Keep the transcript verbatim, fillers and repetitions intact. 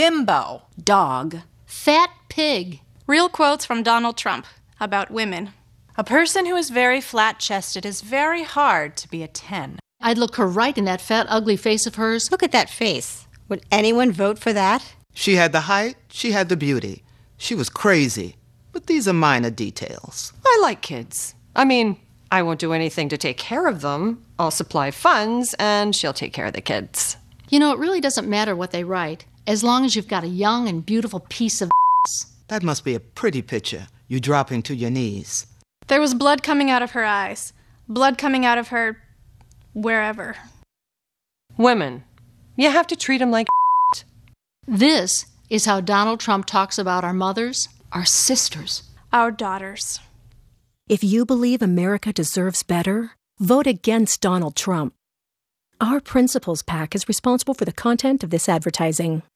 bimbo, dog, fat pig. Real quotes from Donald Trump about women. A person who is very flat-chested is very hard to be a ten. I'd look her right in that fat, ugly face of hers. Look at that face. Would anyone vote for that? She had the height, she had the beauty. She was crazy. But these are minor details. I like kids. I mean, I won't do anything to take care of them. I'll supply funds, and she'll take care of the kids. You know, it really doesn't matter what they write, as long as you've got a young and beautiful piece of ass. That must be a pretty picture, you dropping to your knees. There was blood coming out of her eyes. Blood coming out of her... wherever. Women. You have to treat them like This is how Donald Trump talks about our mothers, our sisters, our daughters. If you believe America deserves better, vote against Donald Trump. Our Principles PAC is responsible for the content of this advertising.